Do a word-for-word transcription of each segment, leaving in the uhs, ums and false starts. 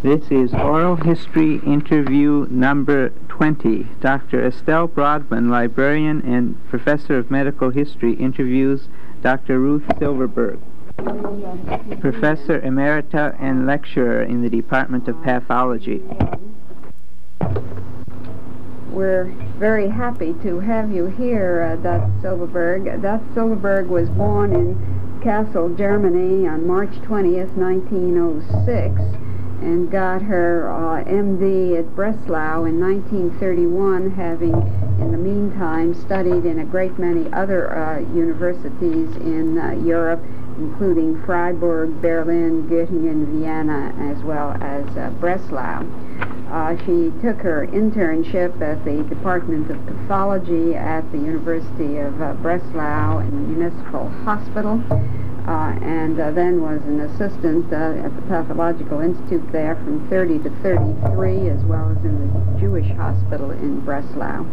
This is Oral History Interview number twenty. Doctor Estelle Broadman, librarian and professor of medical history, interviews Doctor Ruth Silverberg, professor emerita and lecturer in the Department of Pathology. We're very happy to have you here, uh, Doctor Silverberg. Doctor Silverberg was born in Kassel, Germany on March twentieth, nineteen oh six, and got her uh, M D at Breslau in nineteen thirty-one, having in the meantime studied in a great many other uh, universities in uh, Europe, including Freiburg, Berlin, Göttingen, Vienna, as well as uh, Breslau. Uh, she took her internship at the Department of Pathology at the University of uh, Breslau in the Municipal Hospital, uh, and uh, then was an assistant uh, at the Pathological Institute there from thirty to thirty-three, as well as in the Jewish Hospital in Breslau.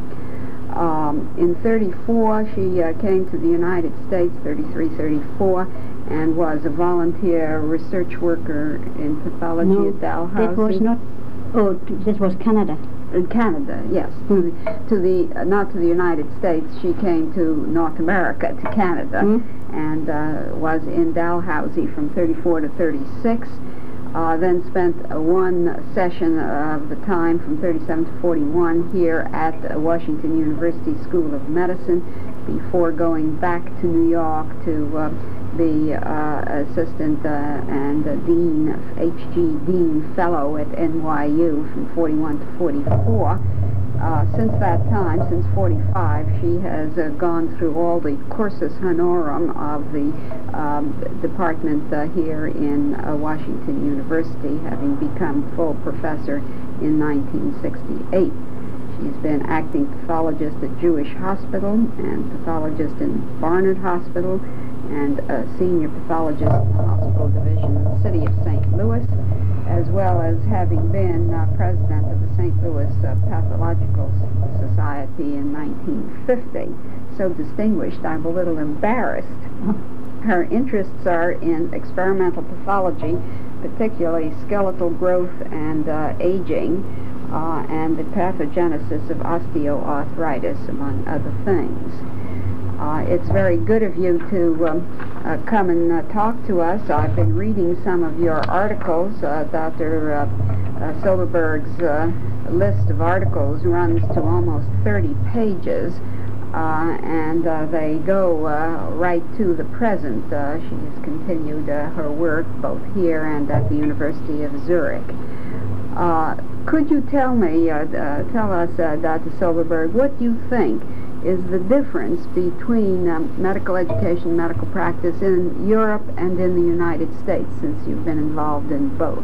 Um, in thirty-four, she uh, came to the United States, thirty-three, thirty-four, and was a volunteer research worker in pathology no, at Dalhousie. That was not. Oh, that was Canada. In Canada, yes. To the, to the uh, not to the United States. She came to North America, to Canada, Mm. and uh, was in Dalhousie from thirty-four to thirty-six. Uh, then spent uh, one session of the time from thirty-seven to forty-one here at uh, Washington University School of Medicine, before going back to New York to uh, the uh, assistant uh, and uh, dean, H G Dean Fellow at N Y U from forty-one to forty-four. Uh, since that time, since forty-five, she has uh, gone through all the cursus honorum of the um, department uh, here in uh, Washington University, having become full professor in nineteen sixty-eight. She's been acting pathologist at Jewish Hospital and pathologist in Barnard Hospital, and a senior pathologist in the hospital division in the city of Saint Louis, as well as having been uh, president of the Saint Louis uh, Pathological Society in nineteen fifty. So distinguished, I'm a little embarrassed. Her interests are in experimental pathology, particularly skeletal growth and uh, aging, uh, and the pathogenesis of osteoarthritis, among other things. Uh, it's very good of you to um, uh, come and uh, talk to us. I've been reading some of your articles. Uh, Doctor Uh, uh, Silverberg's uh, list of articles runs to almost thirty pages, uh, and uh, they go uh, right to the present. Uh, she has continued uh, her work both here and at the University of Zurich. Uh, could you tell me, uh, uh, tell us, uh, Doctor Silverberg, what you think is the difference between um, medical education, medical practice in Europe and in the United States, since you've been involved in both?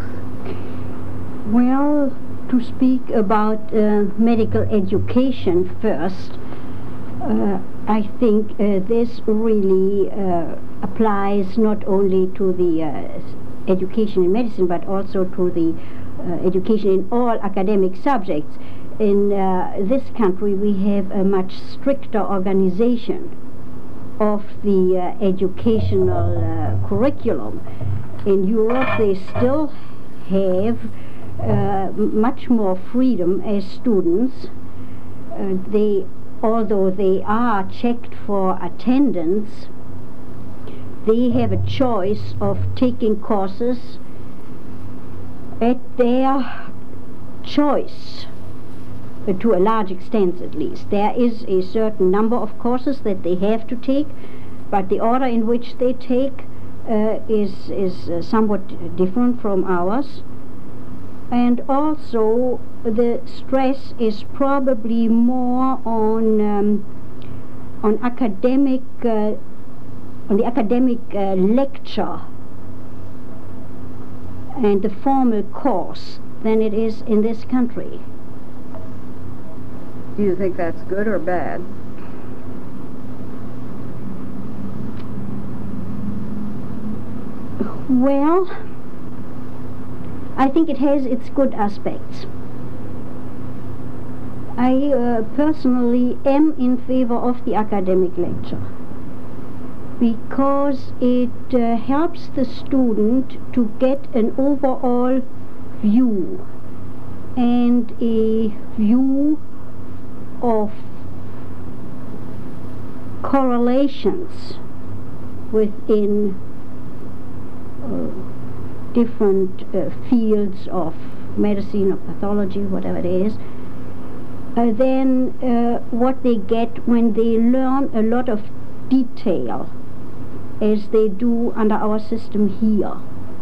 Well, to speak about uh, medical education first, uh, I think uh, this really uh, applies not only to the uh, education in medicine, but also to the uh, education in all academic subjects. In uh, this country, we have a much stricter organization of the uh, educational uh, curriculum. In Europe, they still have uh, much more freedom as students. Uh, they, although they are checked for attendance, they have a choice of taking courses at their choice. Uh, to a large extent, at least. There is a certain number of courses that they have to take, but the order in which they take uh, is, is uh, somewhat different from ours. And also, the stress is probably more on, um, on academic, uh, on the academic uh, lecture and the formal course than it is in this country. Do you think that's good or bad? Well, I think it has its good aspects. I uh, personally am in favor of the academic lecture because it uh, helps the student to get an overall view and a view of correlations within uh, different uh, fields of medicine or pathology, whatever it is, uh, then uh, what they get when they learn a lot of detail, as they do under our system here.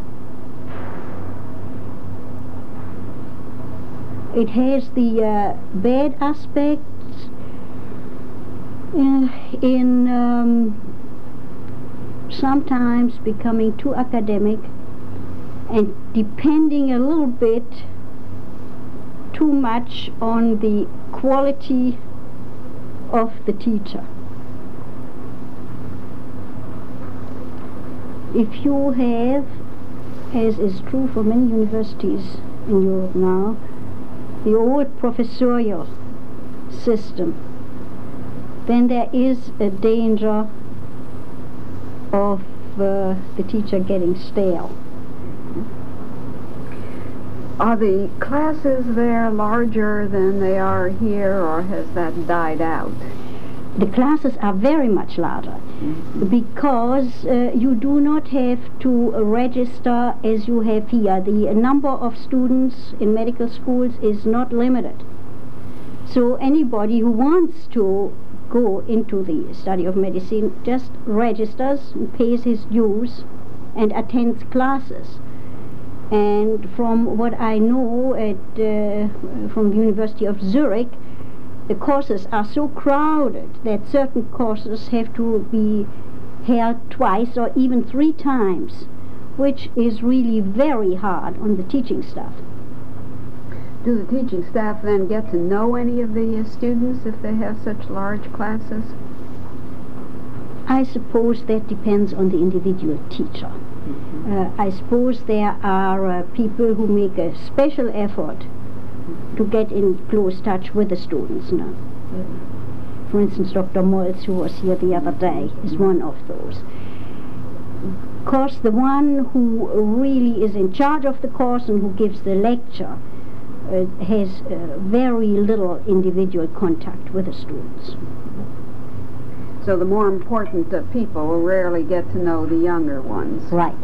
It has the uh, bad aspects uh, in um, sometimes becoming too academic and depending a little bit too much on the quality of the teacher. If you have, as is true for many universities in Europe now, the old professorial system, then there is a danger of uh, the teacher getting stale. Are the classes there larger than they are here, or has that died out? The classes are very much larger, mm-hmm. because uh, you do not have to register as you have here. The number of students in medical schools is not limited. So anybody who wants to go into the study of medicine just registers and pays his dues and attends classes. And from what I know at uh, from the University of Zurich, the courses are so crowded that certain courses have to be held twice or even three times, which is really very hard on the teaching staff. Do the teaching staff then get to know any of the uh, students if they have such large classes? I suppose that depends on the individual teacher. Mm-hmm. uh, I suppose there are uh, people who make a special effort to get in close touch with the students now. Mm-hmm. For instance, Doctor Moltz, who was here the other day, is one of those. Of course, the one who really is in charge of the course and who gives the lecture uh, has uh, very little individual contact with the students. So the more important uh, people will rarely get to know the younger ones. Right.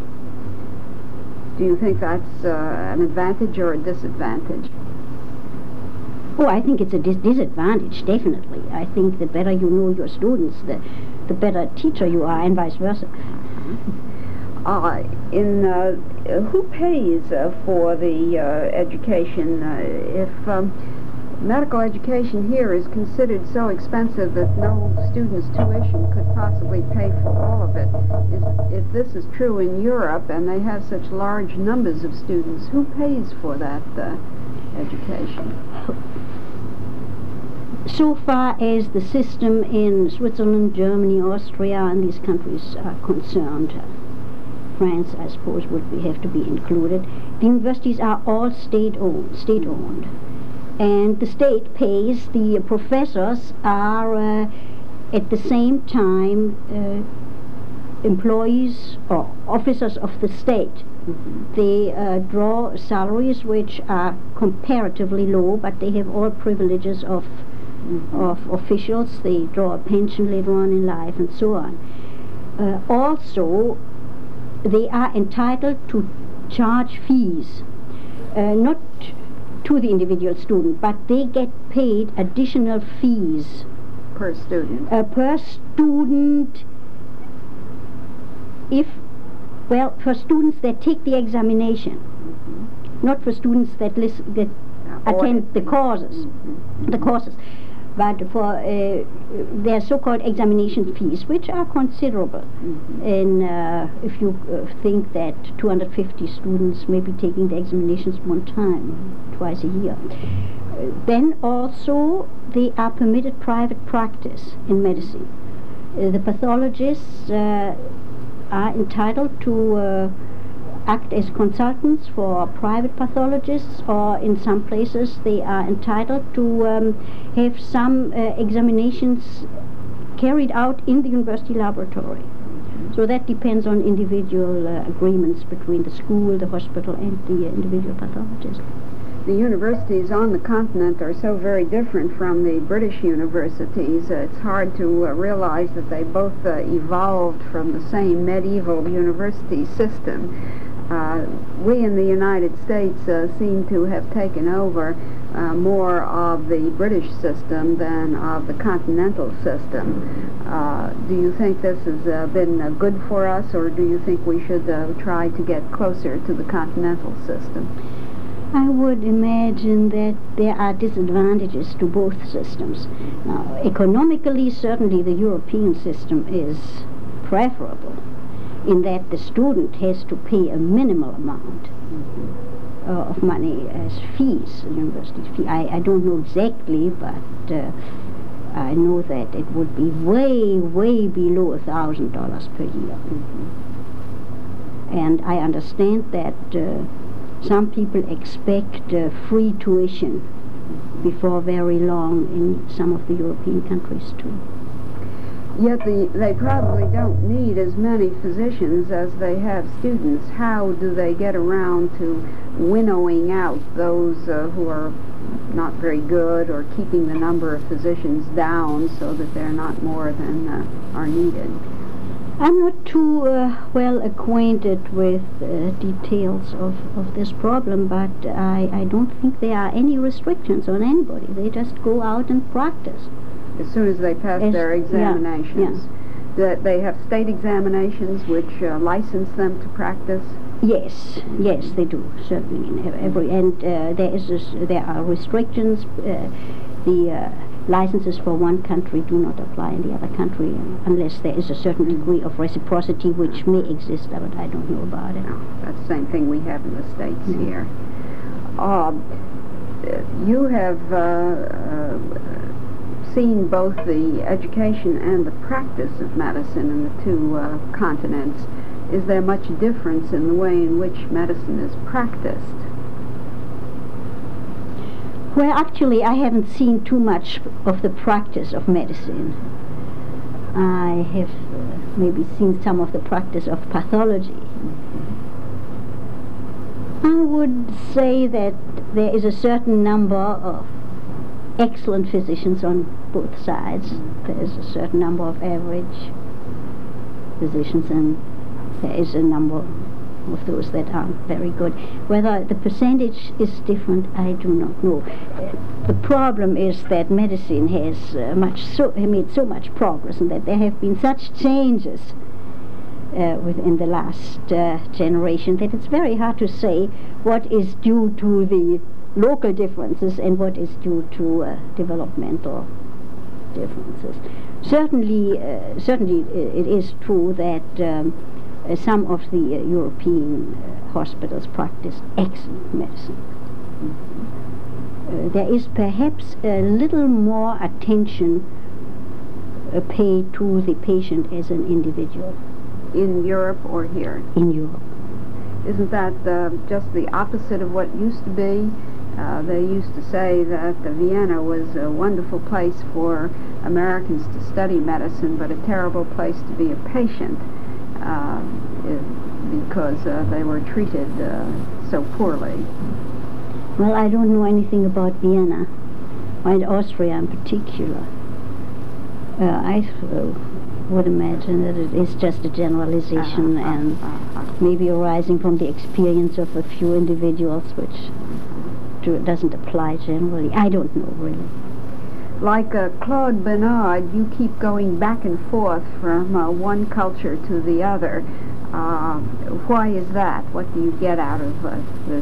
Do you think that's uh, an advantage or a disadvantage? Oh, I think it's a dis disadvantage, definitely. I think the better you know your students, the, the better teacher you are, and vice versa. Uh, in uh, who pays uh, for the uh, education? Uh, if um, medical education here is considered so expensive that no student's tuition could possibly pay for all of it, if, if this is true in Europe and they have such large numbers of students, who pays for that uh, education? So far as the system in Switzerland, Germany, Austria, and these countries are concerned, uh, France, I suppose, would be, have to be included. The universities are all state-owned, state-owned, and the state pays. The professors are uh, at the same time uh, employees or officers of the state. Mm-hmm. They uh, draw salaries which are comparatively low, but they have all privileges of mm-hmm. of officials. They draw a pension later on in life and so on. Uh, also, they are entitled to charge fees, uh, not to the individual student, but they get paid additional fees per student. Uh, per student, if well, for students that take the examination, mm-hmm. not for students that listen, that uh, attend the courses, mm-hmm. the courses, but for uh, their so-called examination fees, which are considerable. Mm-hmm. And uh, if you uh, think that two hundred fifty students may be taking the examinations one time, twice a year, uh, then also they are permitted private practice in medicine. Uh, the pathologists uh, are entitled to uh, act as consultants for private pathologists, or in some places they are entitled to um, have some uh, examinations carried out in the university laboratory. So that depends on individual uh, agreements between the school, the hospital, and the uh, individual pathologist. The universities on the continent are so very different from the British universities. Uh, it's hard to uh, realize that they both uh, evolved from the same medieval university system. Uh, we in the United States uh, seem to have taken over uh, more of the British system than of the continental system. Uh, do you think this has uh, been uh, good for us, or do you think we should uh, try to get closer to the continental system? I would imagine that there are disadvantages to both systems. Now, economically, certainly the European system is preferable, in that the student has to pay a minimal amount uh, of money as fees, university fee. I, I don't know exactly, but uh, I know that it would be way, way below a thousand dollars per year. Mm-hmm. And I understand that uh, some people expect uh, free tuition before very long in some of the European countries too. Yet the, they probably don't need as many physicians as they have students. How do they get around to winnowing out those uh, who are not very good, or keeping the number of physicians down so that they're not more than uh, are needed? I'm not too uh, well acquainted with uh, details of, of this problem, but I, I don't think there are any restrictions on anybody. They just go out and practice. As soon as they pass As, their examinations. Yeah, yeah. That they have state examinations which uh, license them to practice? Yes, yes, they do, certainly. In every, and uh, there, is this, there are restrictions. Uh, the uh, licenses for one country do not apply in the other country um, unless there is a certain degree of reciprocity, which may exist, but I don't know about it. No, that's the same thing we have in the States mm-hmm. here. Uh, you have uh, uh, seen both the education and the practice of medicine in the two uh, continents. Is there much difference in the way in which medicine is practiced? Well, actually, I haven't seen too much of the practice of medicine. I have uh, maybe seen some of the practice of pathology. I would say that there is a certain number of excellent physicians on both sides. There is a certain number of average physicians, and there is a number of those that aren't very good. Whether the percentage is different, I do not know. Uh, the problem is that medicine has uh, much so made so much progress, and that there have been such changes uh, within the last uh, generation that it's very hard to say what is due to the local differences and what is due to uh, developmental differences. Certainly, uh, certainly uh, it is true that um, uh, some of the uh, European uh, hospitals practice excellent medicine. Mm-hmm. uh, there is perhaps a little more attention uh, paid to the patient as an individual. In Europe or here? In Europe. Isn't that uh, just the opposite of what used to be? Uh, they used to say that uh, Vienna was a wonderful place for Americans to study medicine, but a terrible place to be a patient uh, because uh, they were treated uh, so poorly. Well, I don't know anything about Vienna, and Austria in particular. Uh, I uh, would imagine that it is just a generalization uh-huh, and uh-huh. maybe arising from the experience of a few individuals, which doesn't apply generally. I don't know, really. Like uh, Claude Bernard, you keep going back and forth from uh, one culture to the other. Uh, why is that? What do you get out of uh, this?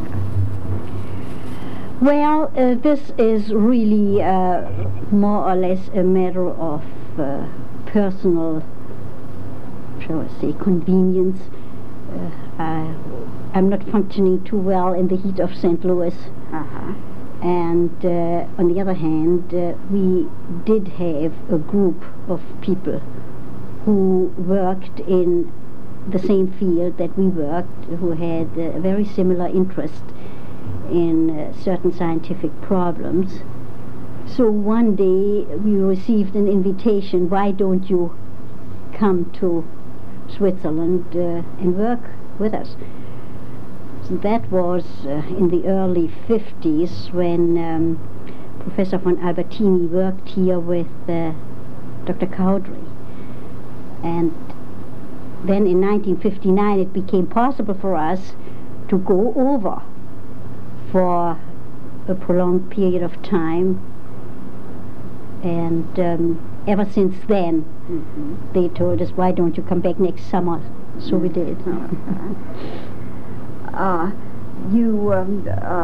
Well, uh, this is really uh, more or less a matter of uh, personal, shall I say, convenience. Uh, I, I'm not functioning too well in the heat of Saint Louis. Uh-huh. And uh, on the other hand, uh, we did have a group of people who worked in the same field that we worked, who had a very similar interest in uh, certain scientific problems. So one day we received an invitation, why don't you come to Switzerland uh, and work with us. So that was uh, in the early fifties when um, Professor von Albertini worked here with uh, Doctor Cowdery. And then in nineteen fifty-nine it became possible for us to go over for a prolonged period of time. And um, ever since then, mm-hmm. they told us, why don't you come back next summer? So we did. uh, you um,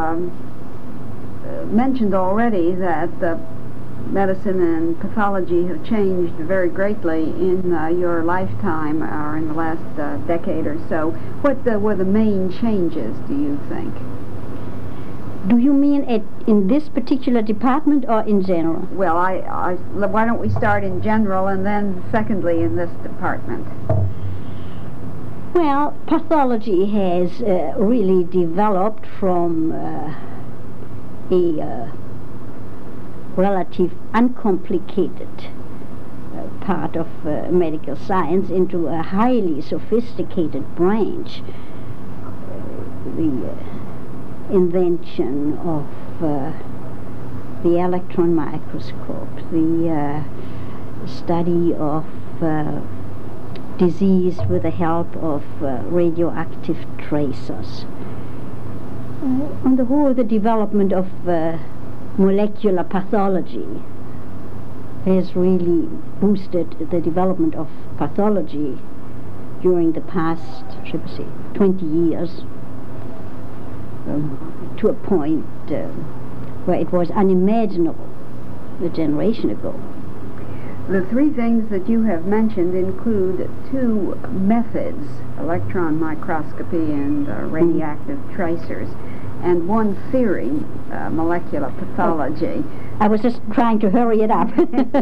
um, mentioned already that uh, medicine and pathology have changed very greatly in uh, your lifetime, or in the last uh, decade or so. What uh, were the main changes, do you think? Do you mean at, in this particular department or in general? Well, I, I, why don't we start in general and then secondly in this department? Well, pathology has uh, really developed from uh, a uh, relative uncomplicated uh, part of uh, medical science into a highly sophisticated branch. Uh, the uh, invention of uh, the electron microscope, the uh, study of uh, disease with the help of uh, radioactive tracers. Uh, on the whole, the development of uh, molecular pathology has really boosted the development of pathology during the past, should we say, twenty years. Um, to a point uh, where it was unimaginable a generation ago. The three things that you have mentioned include two methods, electron microscopy and uh, radioactive mm-hmm. tracers, and one theory, uh, molecular pathology. Oh, I was just trying to hurry it up.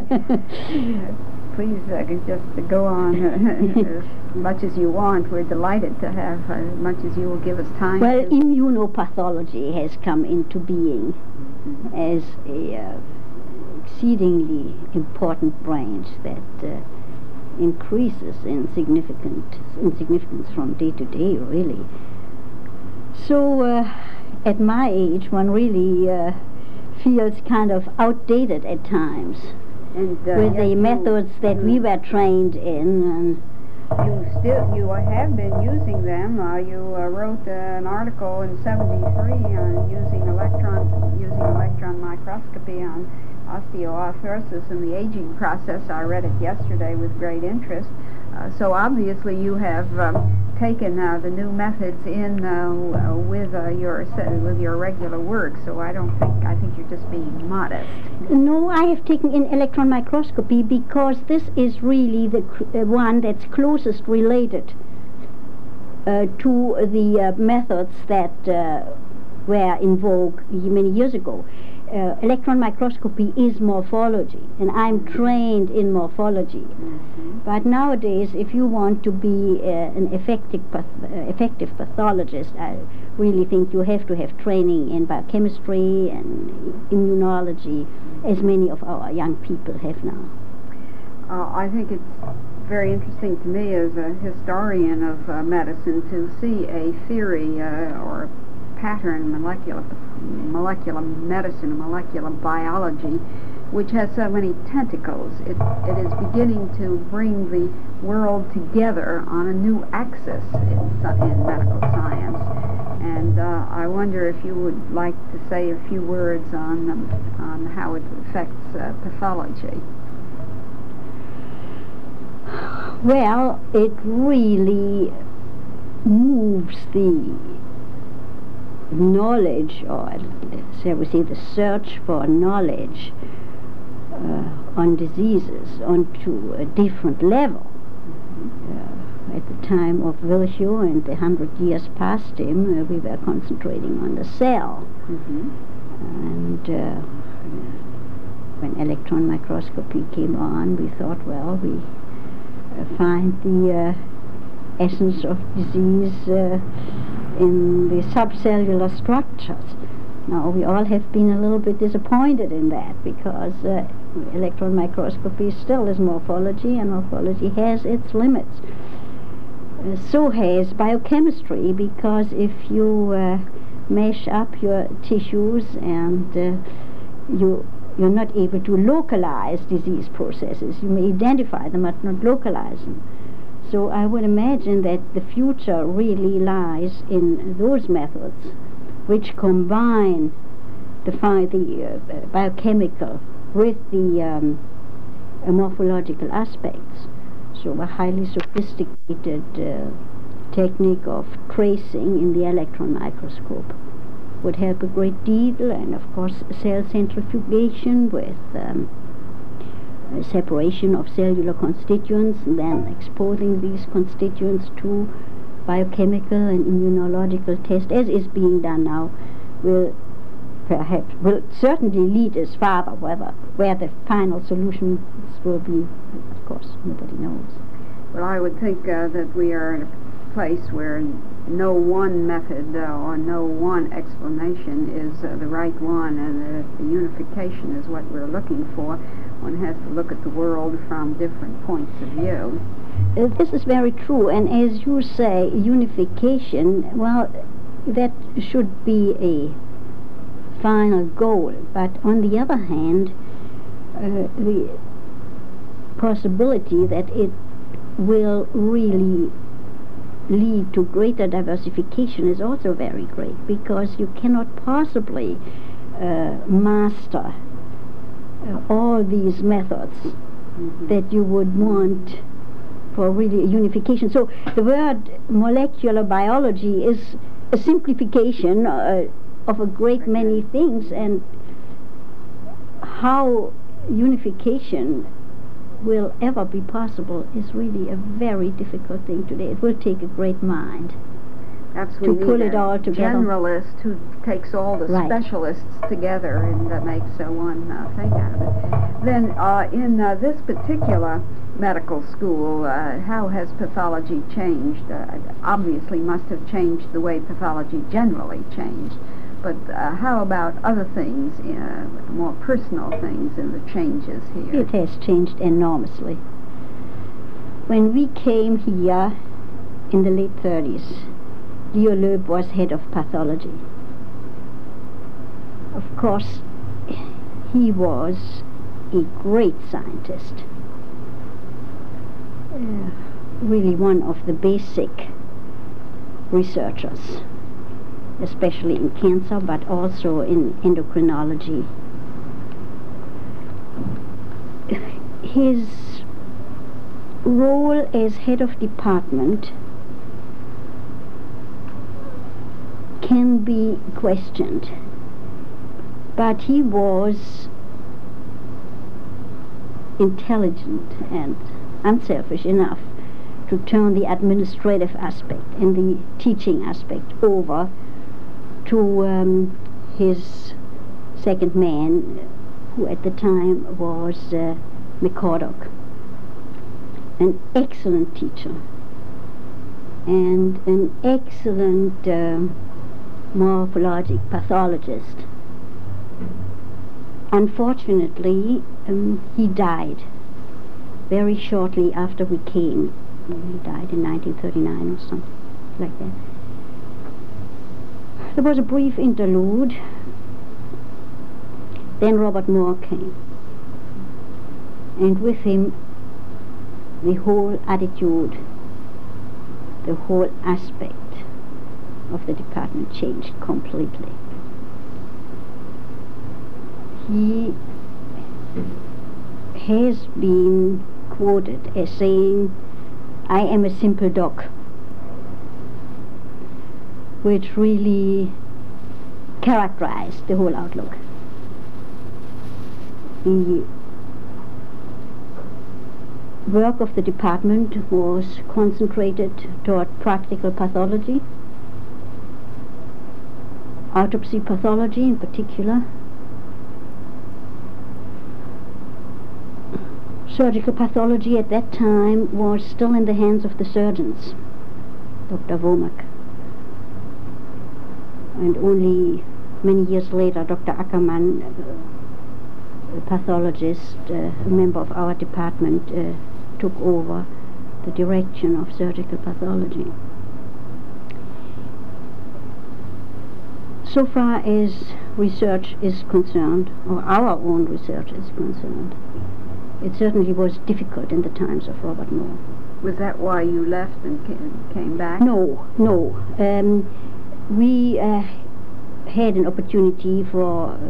Please uh, just go on uh, as much as you want. We're delighted to have uh, as much as you will give us time. Well, to. Immunopathology has come into being mm-hmm. as a uh, exceedingly important branch that uh, increases in significant in significance from day to day, really. So, uh, at my age, one really uh, feels kind of outdated at times. And, uh, with the methods that we were trained in. And you still, you have been using them. Uh, you uh, wrote uh, an article in seventy-three on using electron, using electron microscopy on osteoarthritis and the aging process. I read it yesterday with great interest. Uh, so obviously you have um, taken uh, the new methods in uh, with uh, your with your regular work. So I don't think I think you're just being modest. No, I have taken in electron microscopy because this is really the uh, one that's closest related uh, to the uh, methods that uh, were in vogue many years ago. Uh, electron microscopy is morphology, and I'm trained in morphology. Mm-hmm. But nowadays, if you want to be uh, an effective, path uh, effective pathologist, I really think you have to have training in biochemistry and immunology, as many of our young people have now. Uh, I think it's very interesting to me as a historian of uh, medicine to see a theory uh, or a pattern, molecular molecular medicine, molecular biology, which has so many tentacles. It, it is beginning to bring the world together on a new axis in, in medical science. And uh, I wonder if you would like to say a few words on, um, on how it affects uh, pathology. Well, it really moves the knowledge, or shall we say the search for knowledge uh, on diseases onto a different level. Mm-hmm. uh, at the time of Virchow and the hundred years past him, uh, we were concentrating on the cell. Mm-hmm. And uh, when electron microscopy came on, we thought, well, we uh, find the uh, essence of disease uh, in the subcellular structures. Now, we all have been a little bit disappointed in that, because uh, electron microscopy still is morphology, and morphology has its limits. Uh, so has biochemistry, because if you uh, mash up your tissues and uh, you you're not able to localize disease processes. You may identify them but not localize them. So I would imagine that the future really lies in those methods which combine the, fi- the uh, biochemical with the um, uh, morphological aspects. So a highly sophisticated uh, technique of tracing in the electron microscope would help a great deal, and of course cell centrifugation with um, separation of cellular constituents and then exposing these constituents to biochemical and immunological tests, as is being done now, will perhaps, will certainly lead us farther. Whether, where the final solutions will be, of course, nobody knows. Well, I would think uh, that we are in a place where no one method uh, or no one explanation is uh, the right one, and that the unification is what we're looking for. One has to look at the world from different points of view. Uh, this is very true, and as you say, unification, well, that should be a final goal, but on the other hand, uh, the possibility that it will really lead to greater diversification is also very great, because you cannot possibly uh, master uh, all these methods mm-hmm. that you would want for really unification. So the word molecular biology is a simplification uh, of a great many things, and how unification will ever be possible is really a very difficult thing today. It will take a great mind Perhaps to we pull need it a all together. generalist who takes all the Right. specialists together and uh, makes uh, one uh, thing out of it. Then uh, in uh, this particular medical school, uh, how has pathology changed? Uh, obviously must have changed the way pathology generally changed. But uh, how about other things, uh, more personal things in the changes here? It has changed enormously. When we came here in the late thirties, Leo Loeb was head of pathology. Of course, he was a great scientist, uh, really one of the basic researchers, especially in cancer, but also in endocrinology. His role as head of department can be questioned, but he was intelligent and unselfish enough to turn the administrative aspect and the teaching aspect over to um, his second man, who at the time was uh, McCordock, an excellent teacher and an excellent um, morphologic pathologist. Unfortunately, um, he died very shortly after we came. He died in nineteen thirty-nine or something like that. There was a brief interlude. Then Robert Moore came, and with him the whole attitude, the whole aspect of the department changed completely. He has been quoted as saying, "I am a simple doc," which really characterized the whole outlook. The work of the department was concentrated toward practical pathology, autopsy pathology in particular. Surgical pathology at that time was still in the hands of the surgeons, Doctor Womack. And only many years later, Doctor Ackermann, uh, a pathologist, uh, a member of our department, uh, took over the direction of surgical pathology. So far as research is concerned, or our own research is concerned, it certainly was difficult in the times of Robert Moore. Was that why you left and ca- came back? No, no. Um, we uh, had an opportunity for uh,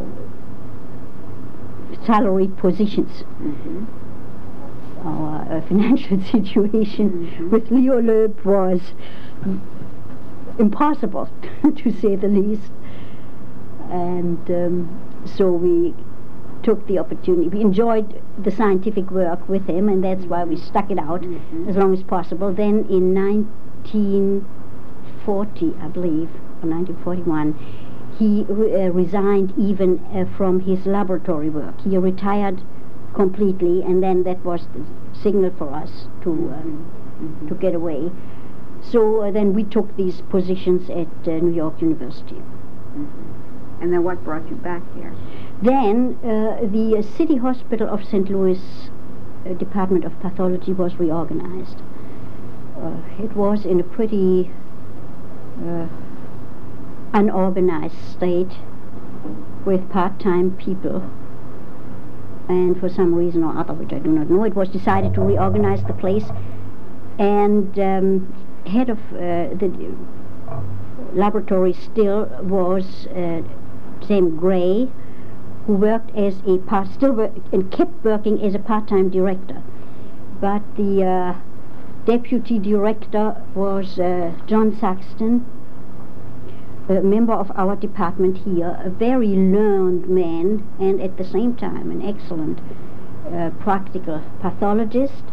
salaried positions. Mm-hmm. Our uh, financial situation Mm-hmm. with Leo Loeb was impossible, to say the least. And um, so we took the opportunity. We enjoyed the scientific work with him, and that's why we stuck it out Mhm. as long as possible. Then in nineteen forty, I believe, or nineteen forty-one, he re- uh, resigned even uh, from his laboratory work. He retired completely, and then that was the signal for us to um, Mhm. to get away. So uh, then we took these positions at uh, New York University. Mhm. And then what brought you back here? Then uh, the uh, City Hospital of Saint Louis uh, Department of Pathology was reorganized. Uh, it was in a pretty uh, unorganized state with part-time people, and for some reason or other, which I do not know, it was decided to reorganize the place, and um, head of uh, the laboratory still was uh, Sam Gray, who worked as a part, still work, and kept working as a part-time director. But the uh, deputy director was uh, John Saxton, a member of our department here, a very learned man, and at the same time an excellent uh, practical pathologist.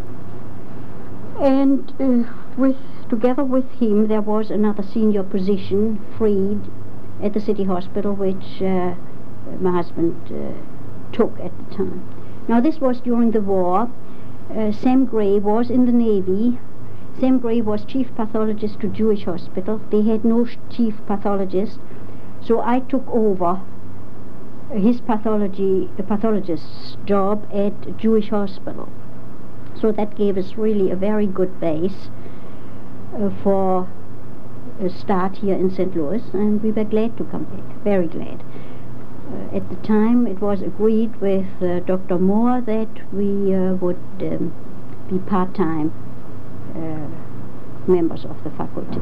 And uh, with together with him there was another senior position freed at the city hospital, which uh, my husband uh, took at the time. Now this was during the war. Uh, Sam Gray was in the Navy. Sam Gray was chief pathologist to Jewish Hospital. They had no sh- chief pathologist, so I took over his pathology, the pathologist's job at Jewish Hospital. So that gave us really a very good base uh, for a start here in Saint Louis, and we were glad to come back, very glad. Uh, at the time it was agreed with uh, Doctor Moore that we uh, would um, be part-time uh, members of the faculty.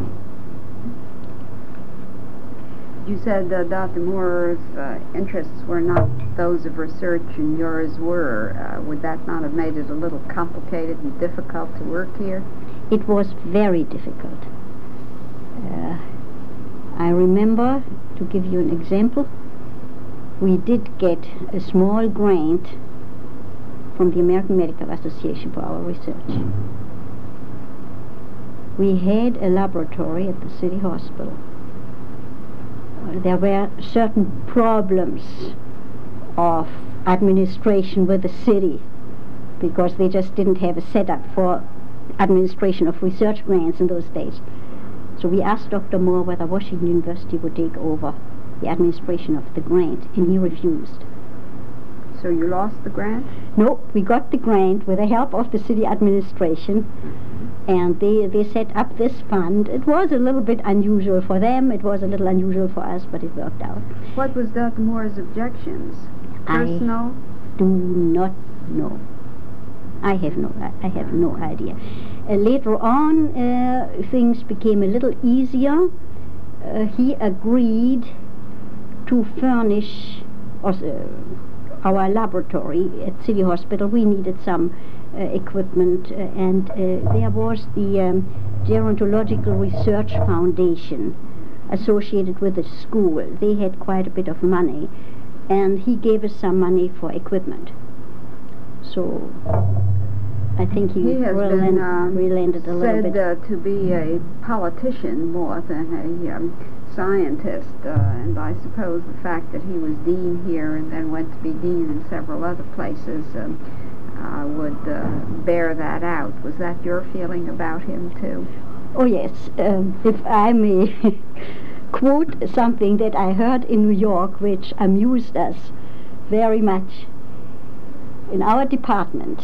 You said uh, Doctor Moore's uh, interests were not those of research and yours were. Uh, would that not have made it a little complicated and difficult to work here? It was very difficult. Uh, I remember, to give you an example, we did get a small grant from the American Medical Association for our research. We had a laboratory at the city hospital. Uh, there were certain problems of administration with the city because they just didn't have a setup for administration of research grants in those days. So we asked Doctor Moore whether Washington University would take over the administration of the grant, and he refused. So you lost the grant? No, we got the grant with the help of the city administration, and they, they set up this fund. It was a little bit unusual for them, it was a little unusual for us, but it worked out. What was Doctor Moore's objections? Personal? I do not know. I have no, I have no idea. Uh, later on, uh, things became a little easier. Uh, he agreed to furnish us, uh, our laboratory at City Hospital. We needed some uh, equipment, uh, and uh, there was the um, Gerontological Research Foundation associated with the school. They had quite a bit of money, and he gave us some money for equipment. So I think he, He has relent, been um, relented a little said bit. uh, to be a politician more than a um, scientist, uh, and I suppose the fact that he was dean here and then went to be dean in several other places um, uh, would uh, bear that out. Was that your feeling about him too? Oh yes, um, if I may quote something that I heard in New York which amused us very much. In our department,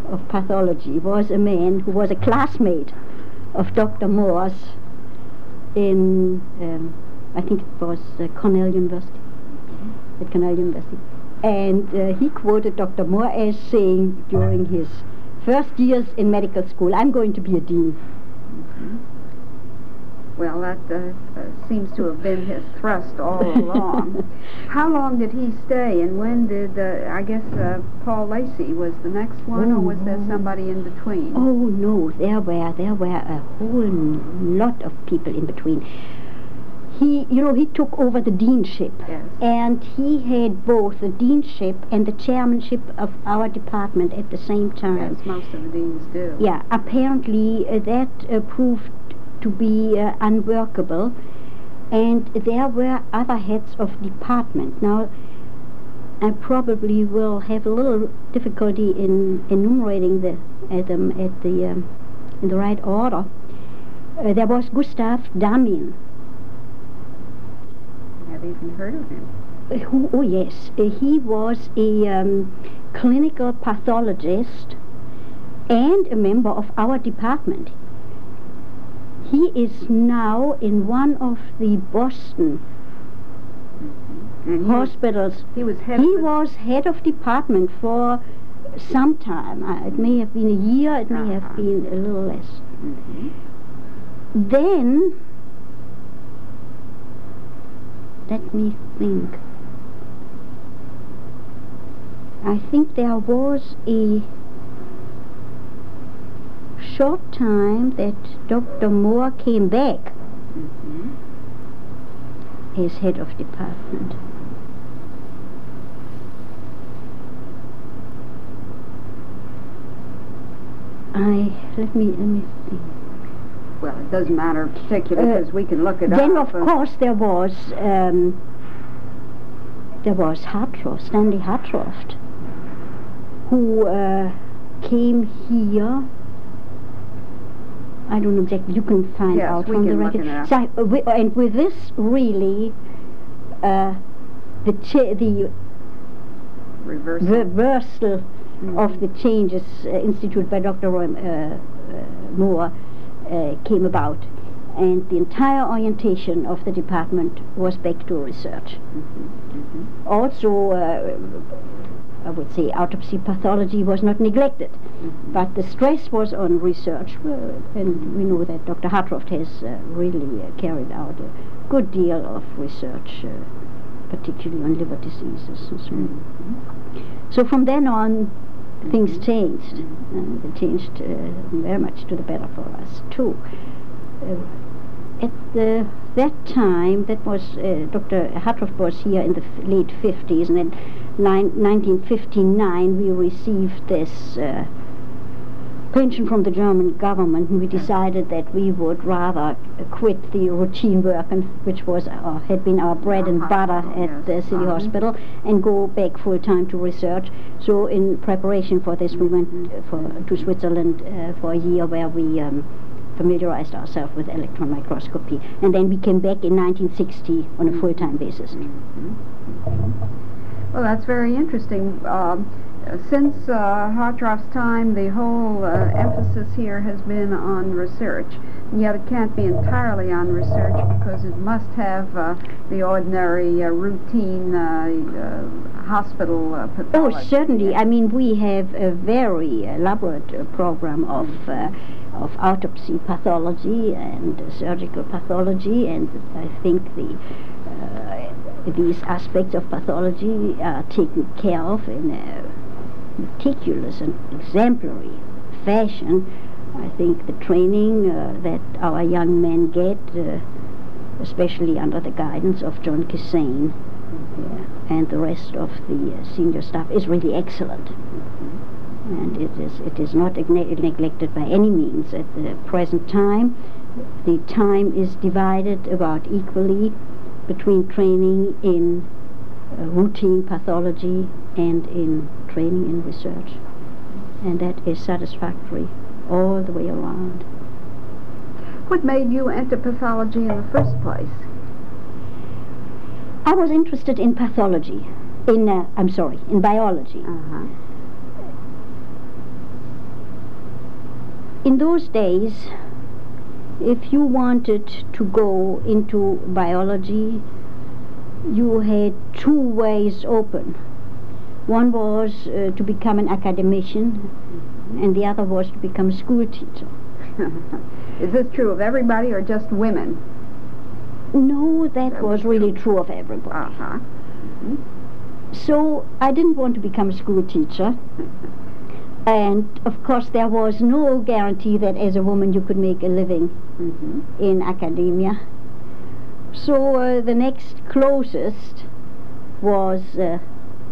of pathology was a man who was a classmate of Doctor Moore's in, um, I think it was uh, Cornell University, at Cornell University. And uh, he quoted Doctor Moore as saying during his first years in medical school, "I'm going to be a dean." Mm-hmm. Well, that uh, uh, seems to have been his thrust all along. How long did he stay, and when did, uh, I guess, uh, Paul Lacey was the next one, oh, or was there somebody in between? Oh, no, there were, there were a whole lot of people in between. He, you know, he took over the deanship, yes. and he had both the deanship and the chairmanship of our department at the same time. Yes, most of the deans do. Yeah, apparently uh, that uh, proved to be uh, unworkable, and there were other heads of department. Now, I probably will have a little difficulty in enumerating the, uh, them at the um, in the right order. Uh, there was Gustav Damin. Have you even heard of him? Uh, who, oh yes, uh, he was a um, clinical pathologist and a member of our department. He is now in one of the Boston mm-hmm. and he hospitals. Was, he was head. He of was head of department for some time. Uh, it may have been a year. It may uh-huh. have been a little less. Mm-hmm. Then, let me think. I think there was a short time that Doctor Moore came back mm-hmm. as head of department. I let me let me think. Well, it doesn't matter particularly because uh, we can look it then up. Then of course there was um, there was Hartroft, Stanley Hartroft, who uh, came here. I don't know exactly. You can find yes, out we from can the look record. it up. So I, uh, we, and with this, really, uh, the cha the reversal, reversal mm-hmm. of the changes uh, instituted by Doctor Roy, uh, uh, Moore uh, came about, and the entire orientation of the department was back to research. Mm-hmm. Mm-hmm. Also, uh, I would say autopsy pathology was not neglected, mm-hmm. but the stress was on research, uh, and we know that Doctor Hartroft has uh, really uh, carried out a good deal of research, uh, particularly on liver diseases and so on. Mm-hmm. So from then on, mm-hmm. things changed, mm-hmm. and they changed uh, very much to the better for us too. Uh, at the, that time, that was uh, Doctor Hartroft was here in the f late fifties, and then nineteen fifty-nine we received this uh, pension from the German government, and we decided that we would rather uh, quit the routine work, and which was uh, had been our bread and butter at the city uh-huh. hospital, and go back full time to research. So in preparation for this, we went uh, for to Switzerland uh, for a year, where we um, familiarized ourselves with electron microscopy, and then we came back in nineteen sixty on a full time basis. Mm-hmm. Well, that's very interesting. Um, since uh, Hartroft's time, the whole uh, emphasis here has been on research, and yet it can't be entirely on research because it must have uh, the ordinary uh, routine uh, uh, hospital uh, pathology. Oh, certainly. I mean, we have a very elaborate uh, program of uh, of autopsy pathology and uh, surgical pathology, and I think the uh, these aspects of pathology are taken care of in a meticulous and exemplary fashion. I think the training uh, that our young men get, uh, especially under the guidance of John Kissane uh, and the rest of the uh, senior staff, is really excellent. Mm-hmm. And it is, it is not neglected by any means. At the present time, the time is divided about equally between training in uh, routine pathology and in training in research. And that is satisfactory all the way around. What made you enter pathology in the first place? I was interested in pathology, in, uh, I'm sorry, in biology. Uh-huh. in those days, if you wanted to go into biology, you had two ways open. One was uh, to become an academician, and the other was to become a school teacher. Is this true of everybody or just women? No, that, That was was really true of everybody. Uh-huh. So I didn't want to become a school teacher. And of course there was no guarantee that as a woman you could make a living Mm-hmm. in academia. So uh, the next closest was uh,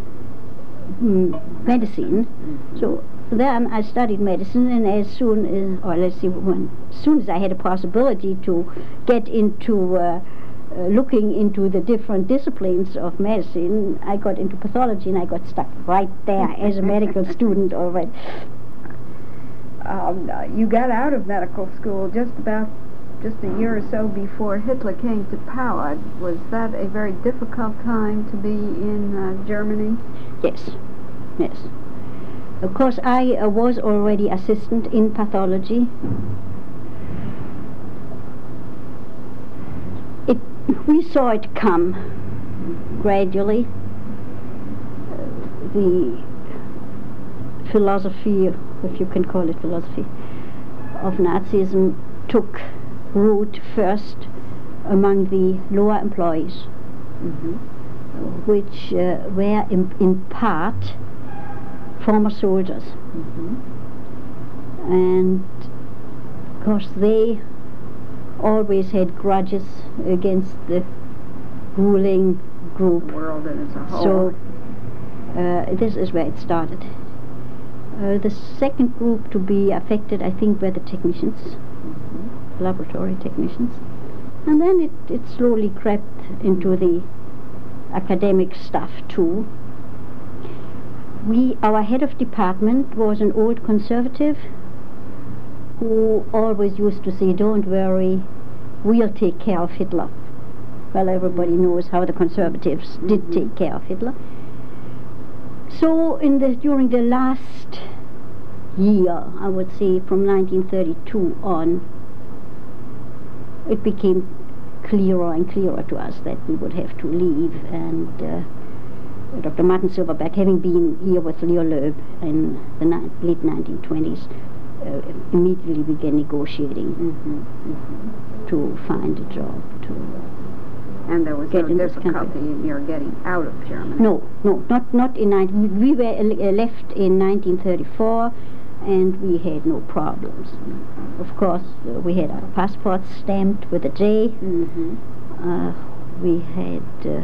mm, medicine. Mm-hmm. So then I studied medicine, and as soon as, or let's see, when, as soon as I had a possibility to get into uh, uh, looking into the different disciplines of medicine, I got into pathology, and I got stuck right there as a medical student already. Um, uh, you got out of medical school just about just a year or so before Hitler came to power. Was that a very difficult time to be in uh, Germany? Yes, yes. Of course, I uh, was already assistant in pathology. It, we saw it come gradually. Uh, the philosophy, if you can call it philosophy, of Nazism took root first among the lower employees, Mm-hmm. which uh, were in, in part former soldiers. Mm-hmm. And of course they always had grudges against the ruling group. The world as a whole. So uh, this is where it started. Uh, the second group to be affected, I think, were the technicians, Mm-hmm. laboratory technicians. And then it, it slowly crept into the academic stuff too. We, our head of department was an old conservative who always used to say, "Don't worry, we'll take care of Hitler." Well, everybody knows how the conservatives did Mhm. take care of Hitler. So in the during the last year, I would say from nineteen thirty-two on, it became clearer and clearer to us that we would have to leave, and uh, Doctor Martin Silverberg, having been here with Leo Loeb in the ni late nineteen twenties, uh, immediately began negotiating Mm-hmm. Mm-hmm. to find a job. To And there was Get no in this difficulty country. in your getting out of Germany? no, no, not not in nineteen. We were uh, left in nineteen thirty-four, and we had no problems. Of course, uh, we had our passports stamped with a J. Mm-hmm. Uh, we had uh,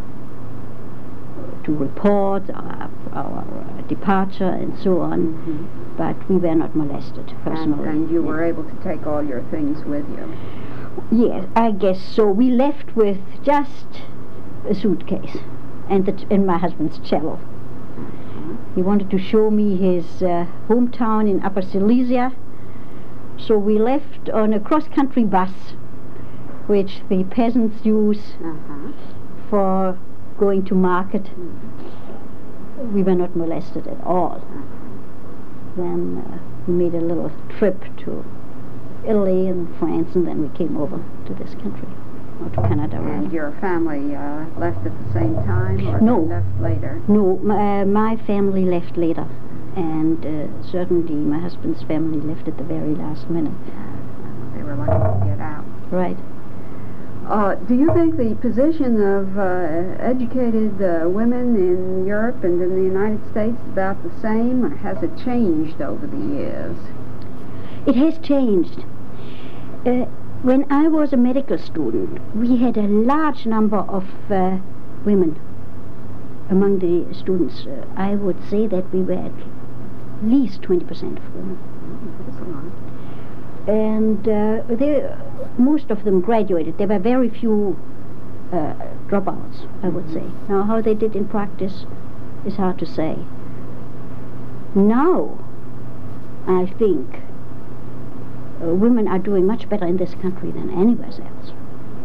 to report our, our uh, departure and so on, Mm-hmm. but we were not molested And, personally. and you were able to take all your things with you? Yes, I guess so. We left with just a suitcase and, the t and my husband's cello. He wanted to show me his uh, hometown in Upper Silesia, so we left on a cross-country bus, which the peasants use Uh-huh. for going to market. Mm-hmm. We were not molested at all. Then uh, we made a little trip to Italy and France, and then we came over to this country, or to Canada. And rather. your family uh, left at the same time, or No. they left later? No, my, uh, my family left later, and uh, certainly my husband's family left at the very last minute. They were lucky to get out. Right. Uh, do you think the position of uh, educated uh, women in Europe and in the United States is about the same, or has it changed over the years? It has changed. Uh, when I was a medical student, we had a large number of uh, women among the students. Uh, I would say that we were at least twenty percent of women. That's a lot. And uh, they, most of them graduated. There were very few uh, dropouts, I would say. Now, how they did in practice is hard to say. Now, I think uh, women are doing much better in this country than anywhere else.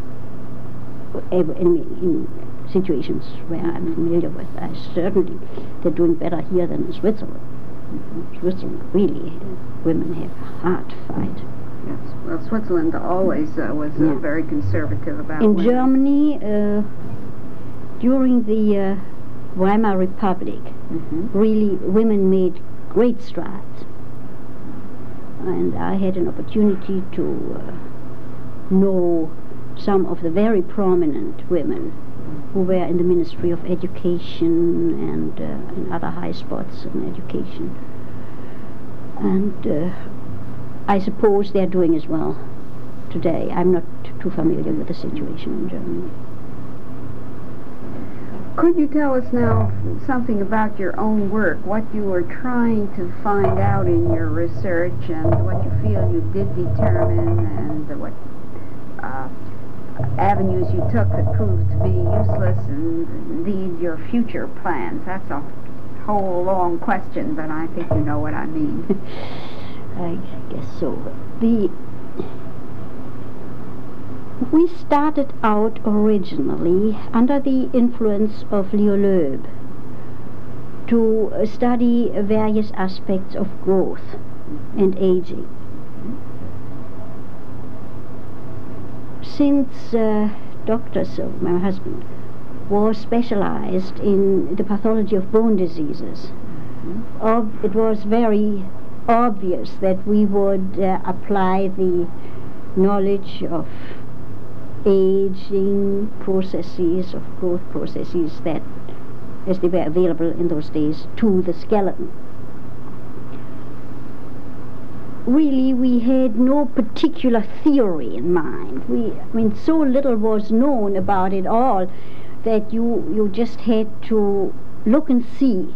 In, in situations where I'm familiar with, I certainly they're doing better here than in Switzerland. Mm-hmm. Switzerland, really, women have a hard fight. Yes. Well, Switzerland always uh, was uh, Yeah. very conservative about In women. Germany, uh, during the uh, Weimar Republic, Mm-hmm. really women made great strides. And I had an opportunity to uh, know some of the very prominent women who were in the Ministry of Education and uh, in other high spots in education. And uh, I suppose they're doing as well today. I'm not too familiar with the situation in Germany. Could you tell us now something about your own work, what you were trying to find out in your research and what you feel you did determine and what uh, avenues you took that proved to be useless and indeed your future plans? That's a whole long question, but I think you know what I mean. I guess so. The We started out originally under the influence of Leo Loeb to uh, study various aspects of growth and aging. Since uh, Doctor So, my husband, was specialized in the pathology of bone diseases, ob- it was very obvious that we would uh, apply the knowledge of aging processes, of growth processes that, as they were available in those days, to the skeleton. Really, we had no particular theory in mind. We, I mean, so little was known about it all that you, you just had to look and see.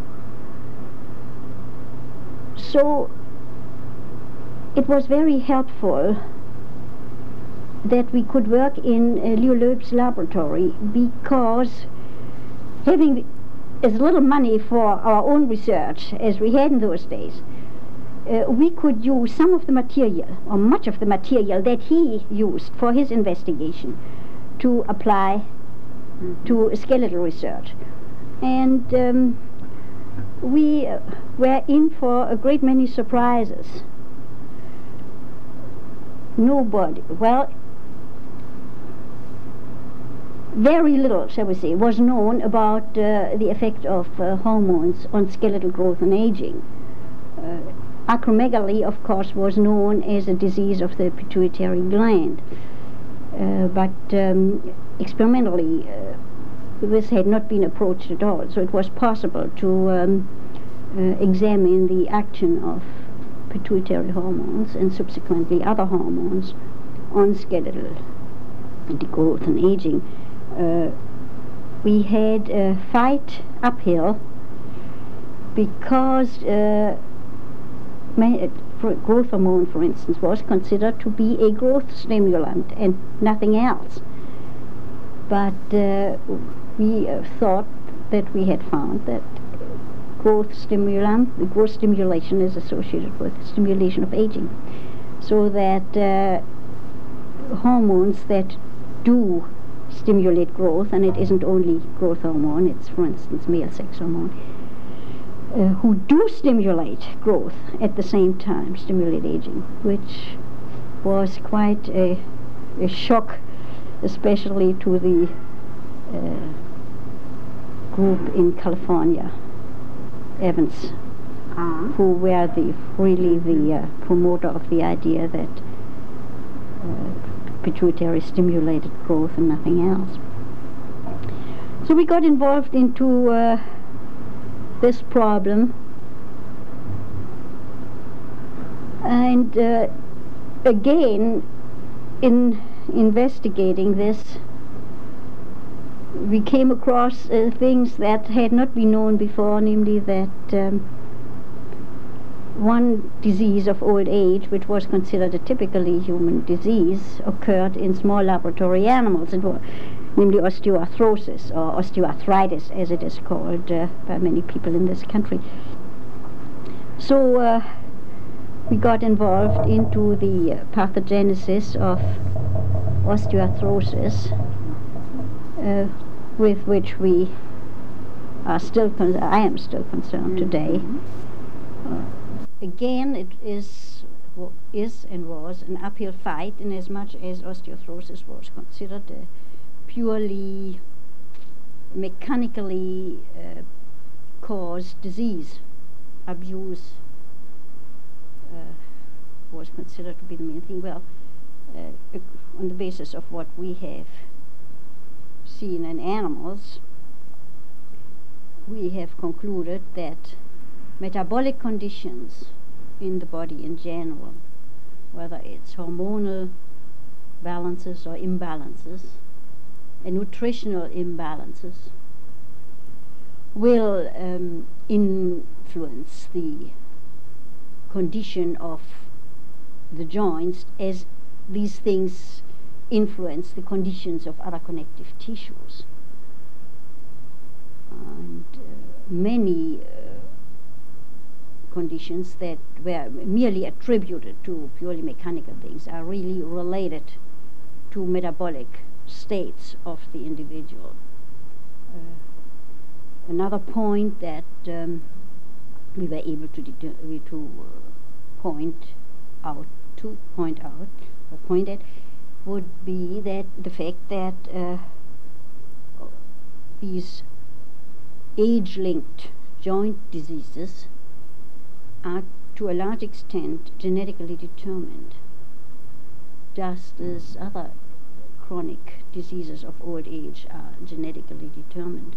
So it was very helpful that we could work in uh, Leo Loeb's laboratory, because having as little money for our own research as we had in those days, uh, we could use some of the material, or much of the material that he used for his investigation, to apply mm-hmm. to skeletal research. And um, we uh, were in for a great many surprises. Nobody, well, very little, shall we say, was known about uh, the effect of uh, hormones on skeletal growth and aging. Uh, acromegaly, of course, was known as a disease of the pituitary gland, uh, but um, experimentally uh, this had not been approached at all, so it was possible to um, uh, examine the action of pituitary hormones and subsequently other hormones on skeletal growth and aging. Uh, we had a fight uphill because uh, growth hormone, for instance, was considered to be a growth stimulant and nothing else. But uh, we uh, thought that we had found that growth stimulant, the growth stimulation is associated with stimulation of aging, so that uh, hormones that do stimulate growth, and it isn't only growth hormone, it's, for instance, male sex hormone, uh, who do stimulate growth at the same time stimulate aging, which was quite a, a shock, especially to the uh, group in California, Evans, uh-huh. who were the really the uh, promoter of the idea that uh, pituitary stimulated growth and nothing else. So we got involved into uh, this problem, and uh, again, in investigating this, we came across uh, things that had not been known before, namely that um, one disease of old age, which was considered a typically human disease, occurred in small laboratory animals, and were, namely osteoarthrosis, or osteoarthritis as it is called uh, by many people in this country. So uh, we got involved into the uh, pathogenesis of osteoarthrosis, uh, with which we are still, con I am still concerned mm-hmm. today. Again, it is, wa- is and was an uphill fight, in as much as osteoarthritis was considered a purely mechanically uh, caused disease. Abuse uh, was considered to be the main thing. Well, uh, ec- on the basis of what we have seen in animals, we have concluded that metabolic conditions in the body in general, whether it's hormonal balances or imbalances, and nutritional imbalances, will um, influence the condition of the joints, as these things influence the conditions of other connective tissues. And uh, many uh, conditions that were merely attributed to purely mechanical things are really related to metabolic states of the individual. Uh, another point that um, we were able to, deter- we to uh, point out to point out or point at would be that the fact that uh, these age-linked joint diseases are to a large extent genetically determined, just as other chronic diseases of old age are genetically determined.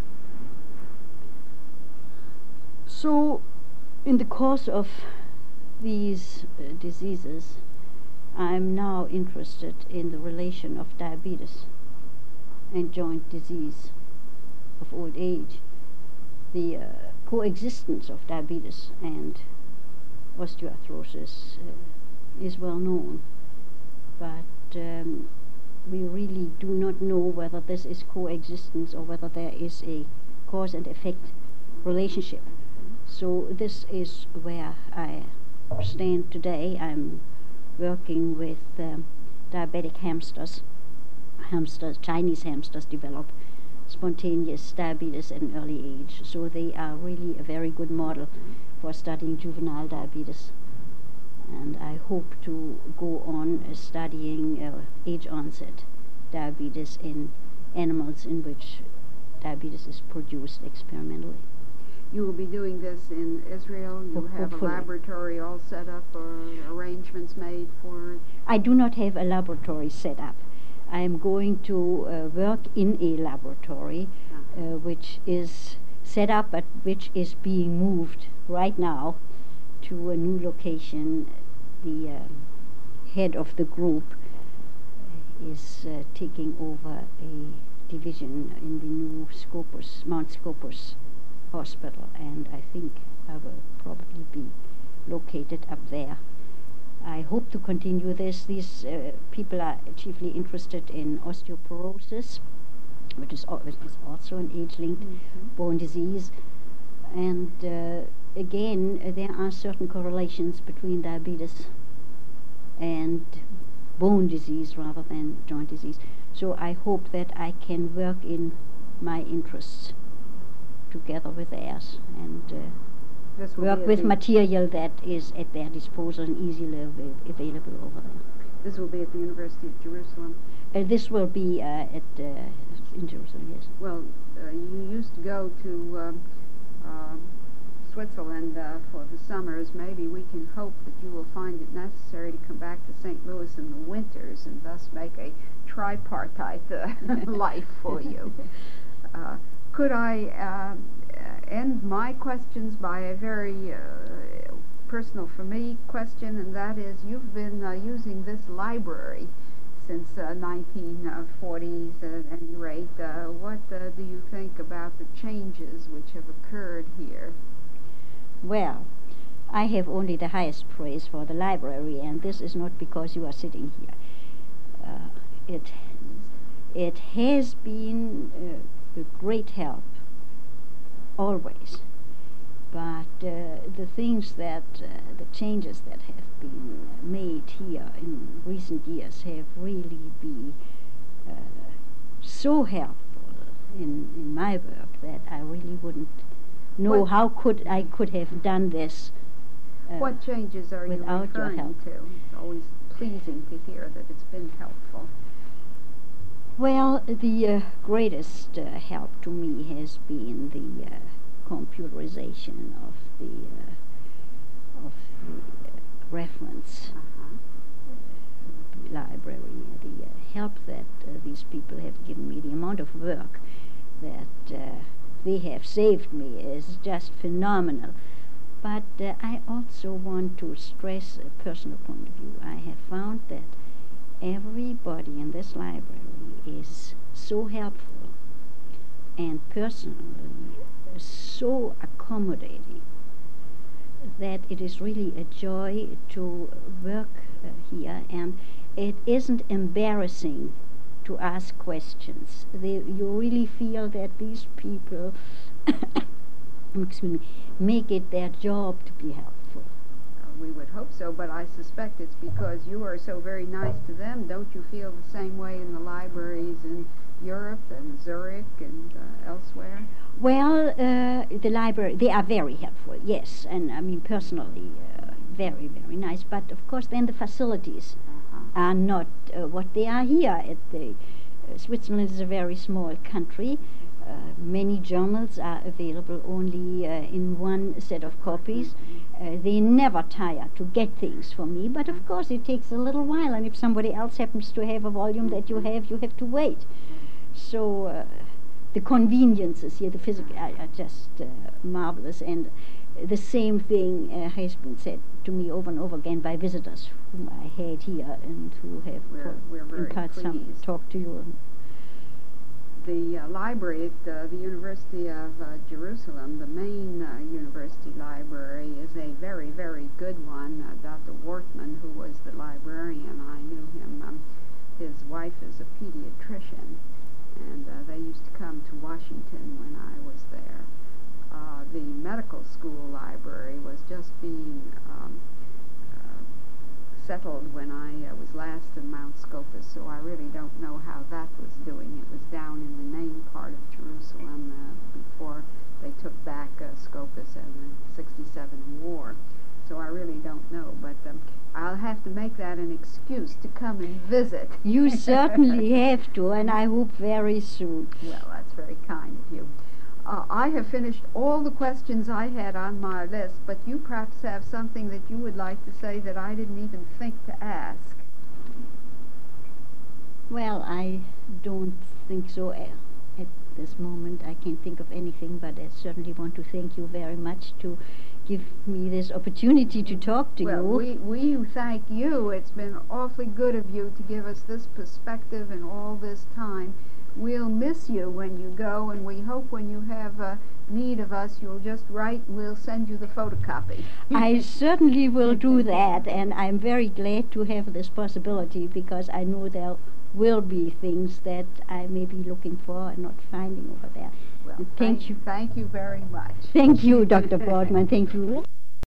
So, in the course of these uh, diseases, I'm now interested in the relation of diabetes and joint disease of old age. The uh, coexistence of diabetes and osteoarthritis uh, is well known, but um, we really do not know whether this is coexistence or whether there is a cause and effect relationship. So this is where I stand today. I'm working with um, diabetic hamsters. Hamsters, Chinese hamsters develop spontaneous diabetes at an early age, so they are really a very good model for studying juvenile diabetes. And I hope to go on uh, studying uh, age-onset diabetes in animals in which diabetes is produced experimentally. You will be doing this in Israel. You Ho- have a hopefully. laboratory all set up or arrangements made for it? I do not have a laboratory set up. I am going to uh, work in a laboratory uh, which is set up but which is being moved right now to a new location. The uh, head of the group uh, is uh, taking over a division in the new Scopus, Mount Scopus hospital, and I think I will probably be located up there. I hope to continue this. These uh, people are chiefly interested in osteoporosis, which is, al- which is also an age-linked Mm-hmm. bone disease. And uh, again, uh, there are certain correlations between diabetes and bone disease rather than joint disease. So I hope that I can work in my interests together with theirs and uh, This will work be at with the- material that is at their disposal and easily av- available over there. This will be at the University of Jerusalem. Uh, this will be uh, at uh, in Jerusalem, yes. Well, uh, you used to go to um, uh, Switzerland uh, for the summers. Maybe we can hope that you will find it necessary to come back to Saint Louis in the winters and thus make a tripartite uh, life for you. Uh, could I uh, end my questions by a very uh, personal for me question, and that is, you've been uh, using this library since uh, nineteen forties at any rate. Uh, what uh, do you think about the changes which have occurred here? Well, I have only the highest praise for the library, and this is not because you are sitting here. Uh, it it has been uh, a great help, always. But uh, the things that, uh, the changes that have been made here in recent years have really been uh, so helpful in, in my work that I really wouldn't know What- how could I could have done this uh, What changes are you without your referring help. to? It's always pleasing to hear that it's been helpful. Well, the uh, greatest uh, help to me has been the uh, computerization of the uh, of the uh, reference Uh-huh. library, the uh, help that uh, these people have given me, the amount of work that uh, they have saved me is just phenomenal. But uh, I also want to stress a personal point of view. I have found that everybody in this library is so helpful and personally so accommodating that it is really a joy to work uh, here, and it isn't embarrassing to ask questions. They, you really feel that these people excuse me, make it their job to be helpful. Uh, we would hope so, but I suspect it's because you are so very nice to them. Don't you feel the same way in the libraries in Europe and Zurich and uh, elsewhere? Well, uh, the library, they are very helpful, yes, and I mean personally uh, very, very nice, but of course then the facilities Uh-huh. are not uh, what they are here. At the, uh, Switzerland is a very small country. Uh, many journals are available only uh, in one set of copies. Uh, they never tire to get things for me, but of course it takes a little while, and if somebody else happens to have a volume that you have, you have to wait. So uh, the conveniences here, the physical, are, are just uh, marvelous, and the same thing uh, has been said to me over and over again by visitors whom I had here and who have We're- we're very in part some pleased. talked to you. The uh, library at uh, the University of uh, Jerusalem, the main uh, university library, is a very, very good one. Uh, Doctor Wortman, who was the librarian, I knew him. Um, his wife is a pediatrician, and uh, they used to come to Washington when I was there. Uh, the medical school library was just being um, uh, settled when I uh, was last in Mount Scopus, so I really don't know how that was doing. It was down in the main part of Jerusalem uh, before they took back uh, Scopus in the sixty-seven war. So I really don't know, but um, I'll have to make that an excuse to come and visit. You certainly have to, and I hope very soon. Well, that's very kind of you. Uh, I have finished all the questions I had on my list, but you perhaps have something that you would like to say that I didn't even think to ask. Well, I don't think so. Uh, At this moment, I can't think of anything, but I certainly want to thank you very much to give me this opportunity to talk to Well, you. we, we thank you. It's been awfully good of you to give us this perspective and all this time. We'll miss you when you go, and we hope when you have uh, need of us, you'll just write and we'll send you the photocopy. I certainly will do that, and I'm very glad to have this possibility because I know there will be things that I may be looking for and not finding over there. Well, And thank you. Thank you very much. Thank you, Doctor Broadman. Thank you.